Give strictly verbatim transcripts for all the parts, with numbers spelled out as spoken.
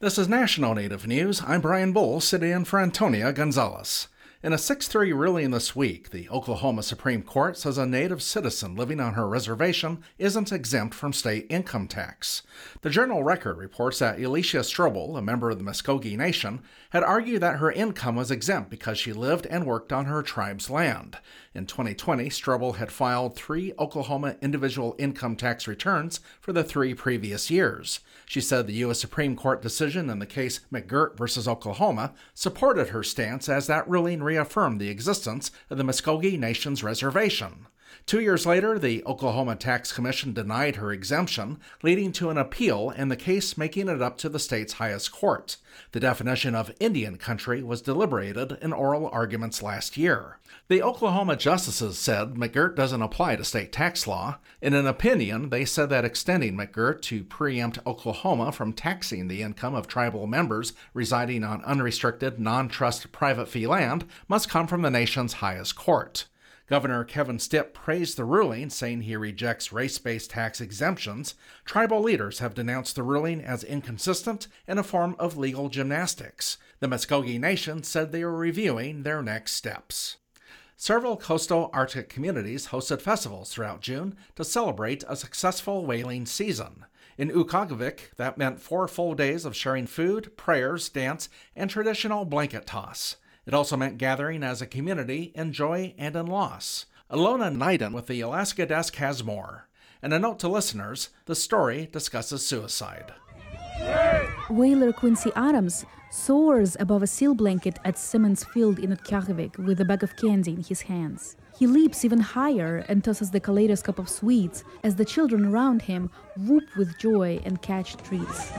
This is National Native News. I'm Brian Bull, sitting in for Antonia Gonzalez. In a six three ruling this week, the Oklahoma Supreme Court says a Native citizen living on her reservation isn't exempt from state income tax. The Journal Record reports that Alicia Strobel, a member of the Muskogee Nation, had argued that her income was exempt because she lived and worked on her tribe's land. In twenty twenty, Strobel had filed three Oklahoma individual income tax returns for the three previous years. She said the U S Supreme Court decision in the case McGirt versus Oklahoma supported her stance, as that ruling reaffirmed the existence of the Muskogee Nation's reservation. Two years later, the Oklahoma Tax Commission denied her exemption, leading to an appeal and the case making it up to the state's highest court. The definition of Indian country was deliberated in oral arguments last year. The Oklahoma justices said McGirt doesn't apply to state tax law. In an opinion, they said that extending McGirt to preempt Oklahoma from taxing the income of tribal members residing on unrestricted, non-trust private fee land must come from the nation's highest court. Governor Kevin Stitt praised the ruling, saying he rejects race-based tax exemptions. Tribal leaders have denounced the ruling as inconsistent and a form of legal gymnastics. The Muskogee Nation said they are reviewing their next steps. Several coastal Arctic communities hosted festivals throughout June to celebrate a successful whaling season. In Ukagavik, that meant four full days of sharing food, prayers, dance, and traditional blanket toss. It also meant gathering as a community in joy and in loss. Alona Naiden with the Alaska Desk has more. And a note to listeners, the story discusses suicide. Whaler Quincy Adams soars above a seal blanket at Simmons Field in Utqiagvik with a bag of candy in his hands. He leaps even higher and tosses the kaleidoscope of sweets as the children around him whoop with joy and catch treats.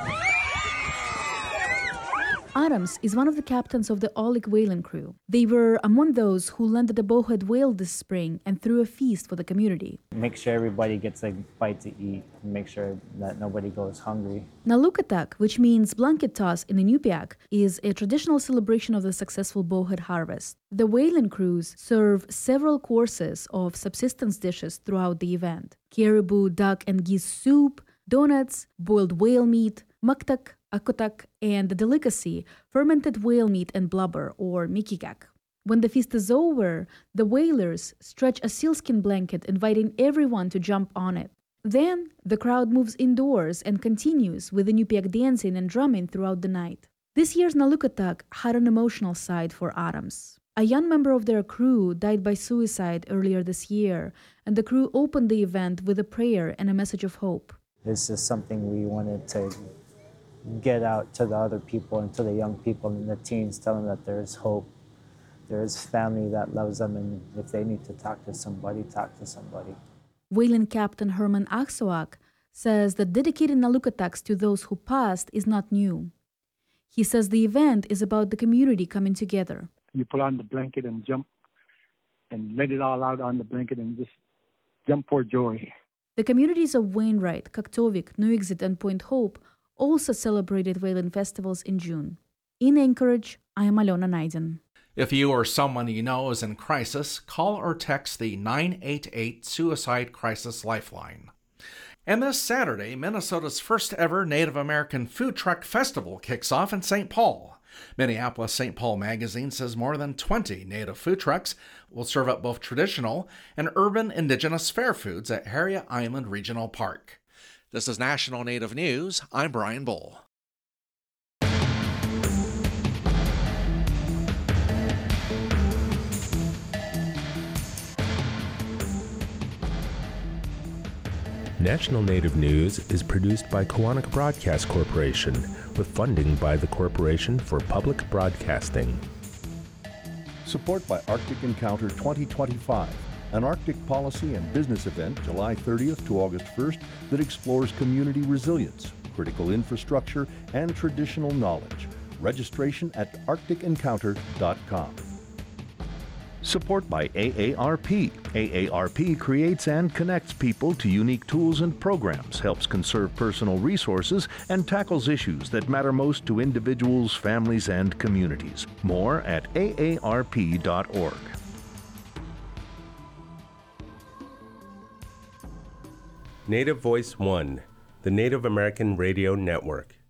Adams is one of the captains of the Oleg whaling crew. They were among those who landed a bowhead whale this spring and threw a feast for the community. Make sure everybody gets a bite to eat, and make sure that nobody goes hungry. Nalukatak, which means blanket toss in Inupiaq, is a traditional celebration of the successful bowhead harvest. The whaling crews serve several courses of subsistence dishes throughout the event: caribou, duck, and geese soup, donuts, boiled whale meat, maktak, akotak, and the delicacy, fermented whale meat and blubber, or mikikak. When the feast is over, the whalers stretch a sealskin blanket, inviting everyone to jump on it. Then, the crowd moves indoors and continues with Inupiaq dancing and drumming throughout the night. This year's Nalukatak had an emotional side for Adams. A young member of their crew died by suicide earlier this year, and the crew opened the event with a prayer and a message of hope. This is something we wanted to get out to the other people and to the young people and the teens, tell them that there is hope, there is family that loves them, and if they need to talk to somebody, talk to somebody. Whaling Captain Herman Aksoak says that dedicating Nalukataks to those who passed is not new. He says the event is about the community coming together. You put on the blanket and jump and let it all out on the blanket and just jump for joy. The communities of Wainwright, Kaktovik, Nuiqsut, and Point Hope also celebrated whaling festivals in June. In Anchorage, I am Alona Naiden. If you or someone you know is in crisis, call or text the nine eight eight Suicide Crisis Lifeline. And this Saturday, Minnesota's first ever Native American Food Truck Festival kicks off in Saint Paul. Minneapolis Saint Paul Magazine says more than twenty native food trucks will serve up both traditional and urban indigenous fair foods at Harriet Island Regional Park. This is National Native News. I'm Brian Bull. National Native News is produced by Koahnic Broadcast Corporation with funding by the Corporation for Public Broadcasting. Support by Arctic Encounter twenty twenty-five, an Arctic policy and business event July thirtieth to August first that explores community resilience, critical infrastructure, and traditional knowledge. Registration at arctic encounter dot com. Support by A A R P. A A R P creates and connects people to unique tools and programs, helps conserve personal resources, and tackles issues that matter most to individuals, families, and communities. More at A A R P dot org. Native Voice One, the Native American Radio Network.